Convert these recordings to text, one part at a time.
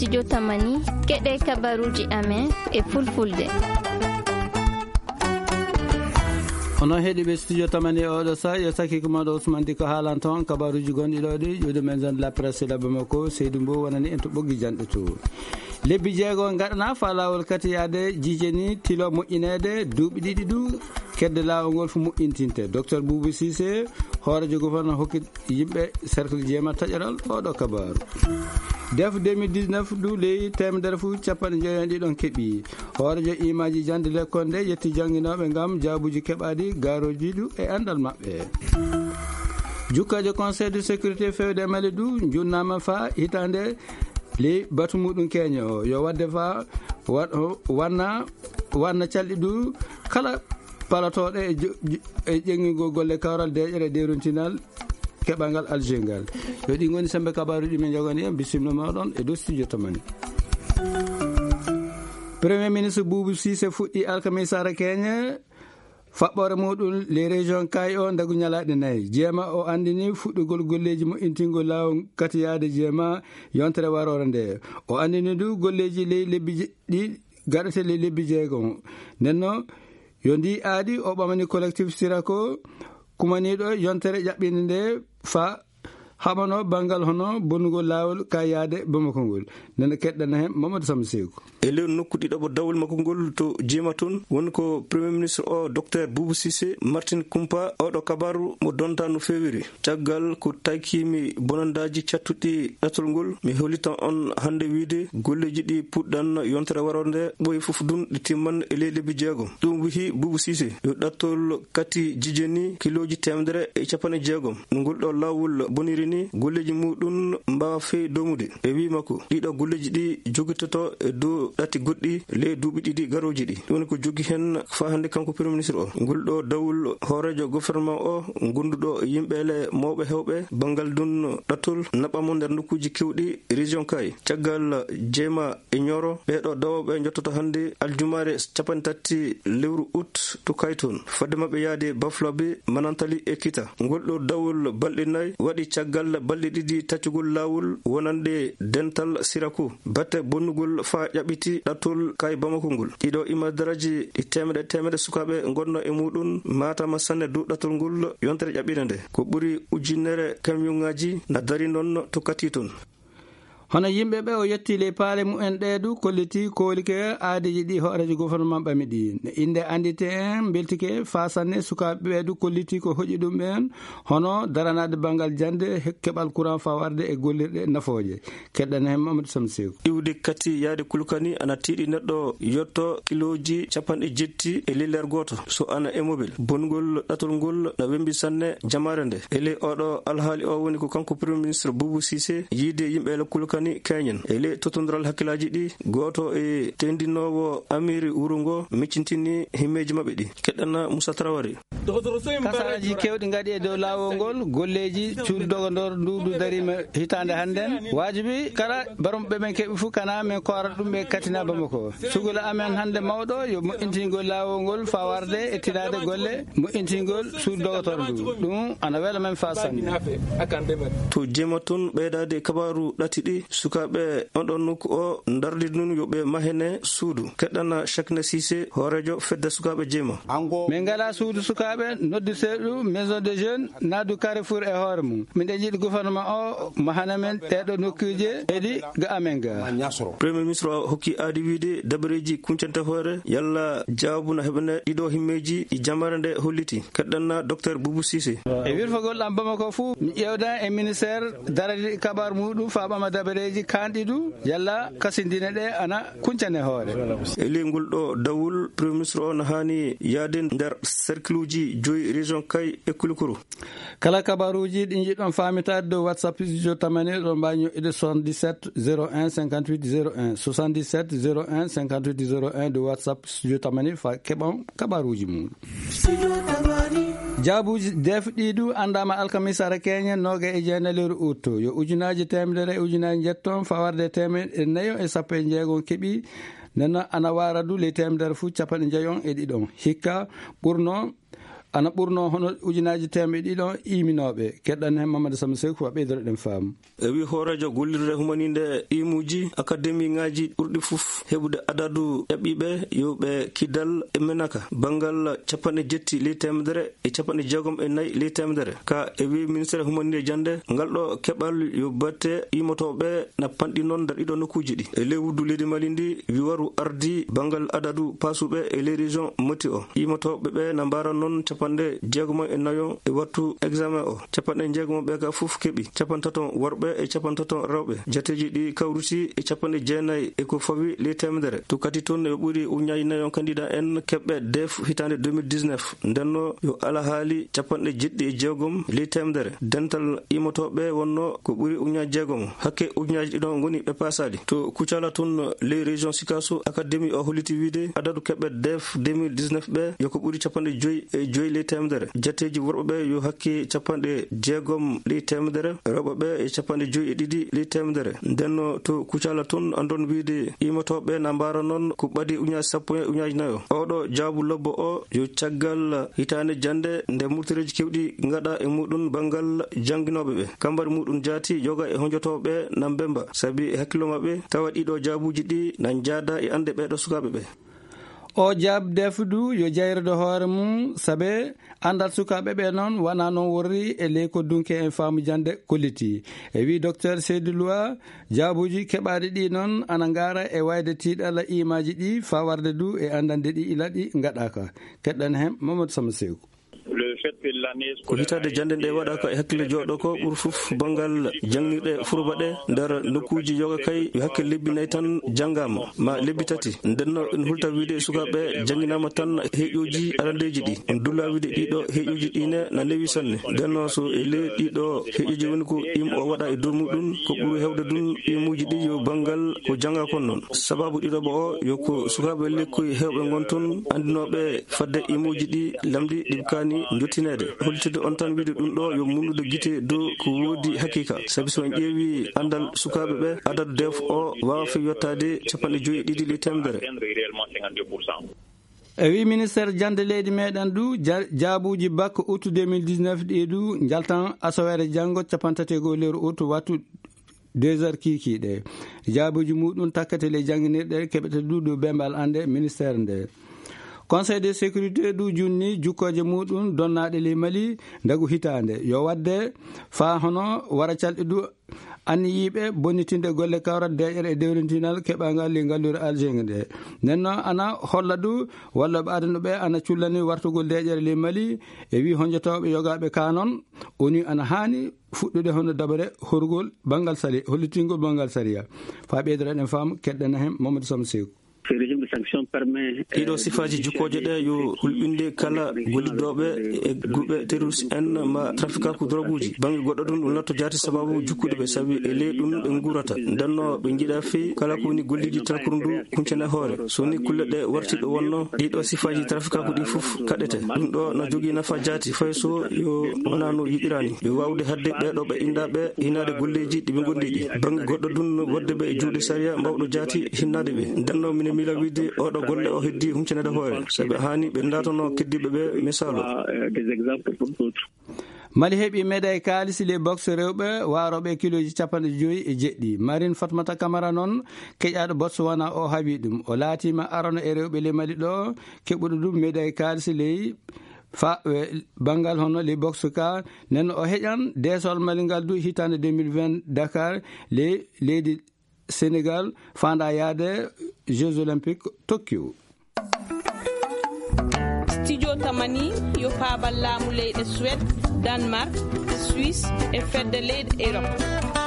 studio Tamani keɗe kabaruji amen e fulfulde. ono heeɗiɓe studio Tamani oɗo sa yo sakki kumaɗo Ousmane Diko haalan toon kabaruji gonɗi ɗo ɗi ƴuude men zone la presse la Bamako Seydou Mbow wonani en to ɓoggi janɗo to lebbi jeego gaɗana fa lawol katiyade jijeni tilo moƴƴinede duuɓi ɗiɗi du kedde lawol ngol fo moƴƴintinte docteur Boubou Cissé hoorejo gouverneur hokki yimɓe cercle jeema taƴaral oɗo kabaru def 2019 du ley temedere fu capanɗe joyi ɗiɗon keeɓi hoorejo imaji jande lekkonde yetti jangguinoɓe gam jaabuji keɓadi garoji du e andal mabɓe jukkajo conseil de sécurité fewde mali du junnama fa hitande ley batu muɗum keño o yo wadde fa wanna calɗi du kala palatoɗe e ƴeŋŋigol golle kawral deƴere deruntinal keɓangal algengal yo ɗi goni sembe kabaruji min jogani en bisimno moɗon e dow studio Tamani. Premier ministre Boubou Cissé fuɗɗi alkamisara keñe faɓɓore muɗum les régions kay o dagu ñalaɗe nayyi jeema o andini fuɗɗugol golleji moƴƴintingol lawol katiyade jeema yontere warore nde o andini du golleji ley lebbi ɗi gaɗete ley lebbi jeegom nenno yo ndi aadi o ɓamani collectif sirako kumaniɗo yontere ƴaɓɓinde nde fa haɓano banggal hono bonnugol lawol kayade Bamako ngol nene keɗɗana hen Mamadou Samba Sekou e ley nokku ɗiɗaɓo dawol makko ngol to jeema toon woni ko premier ministre o docteur Boubou Cissé Martin Kumpa oɗo kabaru mo donta no fewiri caggal ko takimi bonandaji cattuɗi ɗatol ngol mi holitan on hande wiide golleji ɗi puɗɗan yontere warore nde ɓoyi foof dun ɗi timman e ley lebbi jeegom ɗum wihi Boubou Cissé yo ɗattol kati jijeni kiloji temedere e capanɗe jeegom no ngol ɗo lawol boniri ni golleji muɗum mbawa fewi domude e wi makko ɗiɗo golleji ɗi joguitoto e dow ɗati goɗɗi ley duuɓi ɗiɗi garoji ɗi ɗum woni ko jogui hen fa hande kanko premier ministre o ngol ɗo dawol hoorejo gouvernement o gonduɗo yimɓele mawɓe hewɓe bangal dun ɗatol naɓamo nder nokkuji kewɗi région kay caggal jeema e ñoro ɓeɗo dawoɓe jottoto hande aljumare capanɗe tati lewru août to kay toon fadde mabɓe yaade Bafulabe Manantali e Kita ngol ɗo dawol balɗe nayyi waɗi caggal balɗe ɗiɗi taccugol lawol wonande dental siraku batte bonnugol fa ƴaɓiti ɗattol kay Bamako ngol ɗiɗo imadaraji ɗi temedde sukaɓe gonno e muɗum matama sanne dow ɗattol ngol yontere ƴaɓɓire nde ko ɓuuri ujunere camion ngaji na dari noon to kati toon hono yimɓeɓe o yetti ley paale mumen ɗeeɗu kolliti kolike aadiji ɗi hoorejo gouvernement ɓami ɗi ne inde andite en beltike fasanne sukaɓe ɓeeɗu kolliti ko hoƴi ɗum ɓen hono daranade banggal jande keɓal courant fa warde e gollirɗe nafooje keɗɗana hen Mamadou Samba Sekou iwde kati yaade kulkani ana tiiɗi neɗɗo yetto kiloji capanɗe jetti e liller goto so ana e mobile bongol ɗatol ngol na wembi sanne jamare nde e ley oɗo alhaali o woni ko kanko premier ministre Boubou Cissé yiide yimɓele kulkani kañen e ley totodiral hakkillaji ɗi goto e tendinowo amiri wuro ngo miccintini himmeji mabɓe ɗi keɗɗana Moussa Traoré kasaji kewɗi gaɗi e dow lawol ngol golleji cuuɗi dogondor ndudu darima hitande hannden wajibi kala barumɓe men keeɓi fo kana men korata ɗum ɓe katina Bamako sugol amen hande mawɗo yo moƴƴintingol lawol ngol fa warde e tidade golle moƴƴintingol suudu dogotor ndu ɗum ana wela men fa sanne to jeema toon ɓeydade kabaru ɗati ɗi sukaɓe on ɗon nokku o dardi nun yoɓe mahene suudu keɗɗana Chakna Cissé hoorejo fedde sukaɓe jeema min ngala suudu sukaɓe noddirteɗu maison de jeunes nadu Carrefour e hoore mum miɗen jiiɗi gouvernement o mahana men ɗeɗo nokkuje eɗi ga amen ga premier ministre o hokki aadi wiide dabareji kuncante hoore yalla jaabu no heɓane ɗiɗo himmeji jamare nde holliti keɗɗanna docteur Boubou Cissé e wirfogol ɗam Bamako fou mi ƴewda e ministére darade kabar muɗum fa ɓama dabareji kanɗi du yalla kasindine ɗe ana kuncane hoore e ley ngol ɗo dawol premier ministre o no hani yaade nder cercle uji joyi région kay e Kulukoro kala kabaruji ɗi jiɗɗon famitade dow WhatsApp studio Tamani ɗon mbawi ñoƴƴude 77 01 58 01 77 01 58 01 dow WhatsApp studio Tamani fa keɓon kabaruji mum jaabuji defɗi du andama alkamisara keñe noga e jeenalere août yo ujunaji temedere e ujunaji jetton fawarde temedde nayo e sappo e jeegom keeɓi nana ana wara du ley temedere fou capanɗe jeeyon e ɗiɗon hikka ɓurno ana ɓurno hono ujunaji temɓe ɗiɗo iminoɓe. Keɗɗan hen Mamadou Sama Sekou ɓeydoroɗen faamu. E wi hoorejo gollirde humaninde imuji académie ngaji ɓurɗi fof heɓude adadu ƴaɓɓiɓe yoɓe kidal e menaka bangal 70 ley temedere e 64 ley temedere ka e wi ministére humaninde jande ngal ɗo keɓal yo batte imotoɓe na panɗi noon nder ɗiɗo nokkuji ɗi e ley wuddu leydi Mali ndi wi waru ardi bangal adadu pasuɓe e ley région Moti o imotoɓe ɓe na mbara noon 64 e wattu examen o 60 ɓe ka fof keeɓi 30 worɓe e 30 rewɓe jateji ɗi kawruti e 90 e ko fawi ley temedere to kadi toon ɓe ɓuuri ujunaji 4 candidat en keɓɓe def hitande 2019 ndenno yo alahaali 76 ley temedere dental imotoɓe wonno ko ɓuuri ujunaji 6 hakke ujunaji ɗiɗon goni ɓe pasali to kucala toon ley région Sikasso académie o holliti wiide adadu keɓɓe def 2019 ɓe yoko ɓuuri 55 ley temedere jateji worɓe ɓe yo hakke 60 ley temedere rewɓe ɓe e 52 ley temedere ndenno to kucala toon andon wiide imotoɓe na mbara noon ko ɓadi ujunaji 10 ujunaji 4 oɗo jaabu lobbo o yo caggal hitande jande nde murtireji kewɗi gaɗa e muɗum bangal jangguinoɓe ɓe kambari muɗum jaati yoga e hojotoɓe na mbemba saabi e hakkilo mabɓe tawa ɗiɗo jaabuji ɗi na jaada e ande ɓeɗo sukaɓe ɓe. O jaab defudu yo jayrede hoore mum sabe andal sukaɓe ɓe noon wona noon worri e ley ko dunke en faamu jande kolliti e wi docteur Seydou Loua jaabuji keɓaɗi ɗi noon ana ngara e wayde tiiɗalla imaji ɗi fa warde du e andande ɗi ila ɗi gaɗaka. Keɗɗan hen Mamadou Sama Sekou. ko hitade jande nde waɗaka e hakkille joɗo ko ɓuuri fof bangal janggirɗe furba ɗe nder nokkuji yoga kay yo hakke lebbi 4 tan janggama ma lebbi 3 ndenno en hulta wiide sukaɓe jangginama tan heƴoji arandeji ɗi on dulla wiide ɗiɗo heƴoji ɗine na lewi sanne ndenno so e ley ɗiɗo heƴoji woni ko im o waɗa e dow muɗum ko ɓuuri hewde ɗum imuji ɗi yo bangal ko jangga kon noon sababu ɗiɗoɓo o yo ko sukaɓe lekkoye hewɓe gon toon andinoɓe fadde imuji ɗi lamɗi ɗi kani jottinede hollitude on tan wiide ɗum ɗo yo mundude guite dow ko woodi hakika sabi so en ƴeewi andal sukaɓe ɓe adadu def o wawa fi yettade 52 ley temedere. E wi ministére jande leydi meɗen du jaabuji bac août 2019 ɗi du jaltan asawere janggo 31 lewru août wattu 2 heures kikiɗe jaabuji muɗum takkete ley jangguinirɗe keɓete du ɗo bembal ande ministére nde. Conseil de sécurité du junni jukkoje muɗum donnaɗe ley Mali dagu hitande yo wadde fa hono wara calɗi du anni yiɓe bonnitinde golle kawrat deƴere e dewrintinal keɓagal li ngallure algérie nde nenno ana holla du walla ɓe adana ɓe ana cullani wartugol deƴere ley Mali e wi honjotoɓe yogaɓe kanon oni ana hani fuɗɗude hono dabare horgol bangal sari hollitingol bangal sariya fa ɓeydoraɗen faam keɗɗen hen Mamadou Sama Sekou. ɗiɗo sifaji jukkoje ɗe yo hulɓinde kala golliɗoɓe e guɓe terroriste en ma traficaku drogue uji banggue goɗɗo ɗum ɗum natto jaati sababu jukkude ɓe saabi e ley ɗum ɓe gurata ndenno ɓe jiiɗa fewi kala ko woni golliji tankuru ndu huncene hoore so woni kulle ɗe wartiɗo wonno ɗiɗo sifaji traficaku ɗi foof kaɗete ɗum ɗo no jogui nafa jaati fay so yo wona no yiɗirani yo wawde hadde ɓeɗo ɓe indaɓe hinade golleji ɗiɓe gondi ɗi banggue goɗɗo ɗum wadde ɓe e juuɗe saria mbawɗo jaati hinnade ɓe ndenno mine mila wiide oɗo golle o heddi humcanede hoore sabi hani ɓe datono keddiɓe ɓe misalo. Mali heeɓi médaille kaalisi les boxe rewɓe waroɓe kiloji 59 Marine Fatmata Camara noon keƴaɗo Botswana o haawi ɗum o laatima arano e rewɓe le Mali ɗo keɓuɗo ɗum médaille kaalisi ley fa bangal hono les boxe ka nen o heƴan desol Mali ngal du hitande 2020 Dakar leydi Sénégal fanda yaade Jeux olympiques Tokyo. Studio Tamani yo paabal laamu leyɗe Suède, Danemark, Suisse e fedde leyɗe Europe.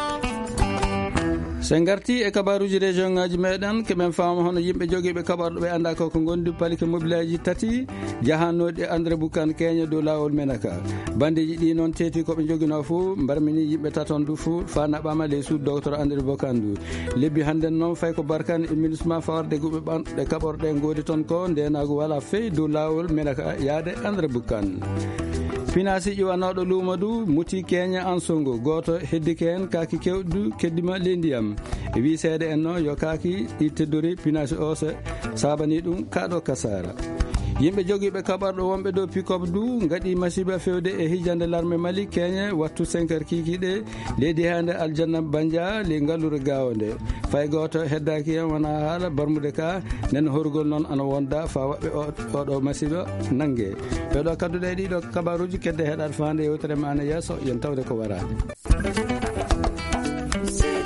sen garti e kabaruji région ngaji meɗen keɓen faama hono yimɓe joguiɓe kaɓarɗo ɓe anda koko gondi palike mobilaji tati jahannoɗe André Boukane Keñe dow lawol Menaka bandiji ɗi noon teeti koɓe joguino fo mbarmini yimɓe taton du fo fa naɓama les sous docteur André Boukane du lebbi hande noon fay ko barkane e ministement fawarde guɓe ɓanɗe kaɓorɗe godi toon ko ndenago wala fewi dow lawol Menaka yaade André Boukane. Finasi ƴiwanoɗo luuma du muti Keña en Songo goto heddike en kaki kewɗu keddima lendiyam e wi seede en no yo kaki ɗi teddori pinasi o sabani ɗum kaɗo kasara yimɓe jogiiɓe kaɓarɗo wonɓe dow pick-up du gaɗi masiba fewde e hijande l'armée Mali Kenya wattu 5 kikiɗe leydi hande Aljanna Banja le ngallure gawonde fay goto heddaki hen wona haala barmude ka nen horgol noon ana wonda fa waɓɓe oɗo masiba nangge ɓeɗo kadduɗe ɗiɗo kabaruji kedde heɗade fande yewtere ma ana yesso yen tawde ko warade.